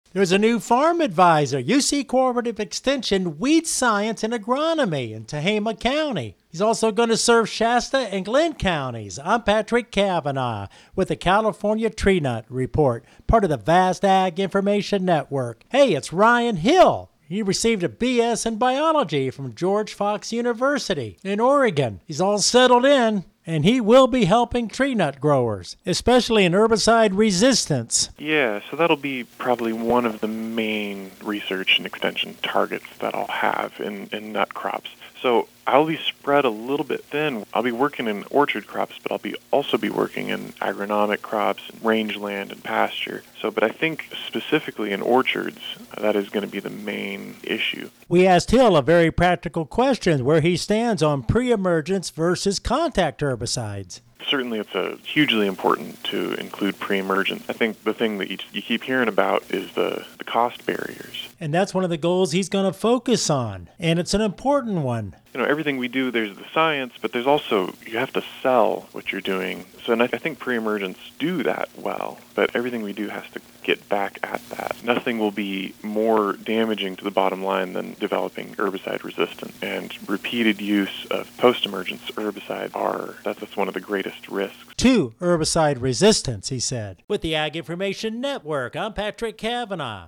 There's a new farm advisor, UC Cooperative Extension, Weed Science and Agronomy in Tehama County. He's also going to serve Shasta and Glenn counties. I'm Patrick Cavanaugh with the California Tree Nut Report, part of the Vast Ag Information Network. Hey, it's Ryan Hill. He received a BS in biology from George Fox University in Oregon. He's all settled in, and he will be helping tree nut growers, especially in herbicide resistance. Yeah, so that'll be probably one of the main research and extension targets that I'll have in nut crops. So I'll be spread a little bit thin. I'll be working in orchard crops, but I'll also be working in agronomic crops, and rangeland and pasture. But I think specifically in orchards, that is going to be the main issue. We asked Hill a very practical question where he stands on pre-emergence versus contact herbicides. Certainly it's hugely important to include pre-emergence. I think the thing that you keep hearing about is the cost barriers. And that's one of the goals he's going to focus on, and it's an important one. Everything we do, there's the science, but there's also, you have to sell what you're doing. And I think pre-emergence do that well, but everything we do has to get back at that. Nothing will be more damaging to the bottom line than developing herbicide resistance. And repeated use of post-emergence herbicide that's one of the greatest risks. To herbicide resistance, he said. With the Ag Information Network, I'm Patrick Cavanaugh.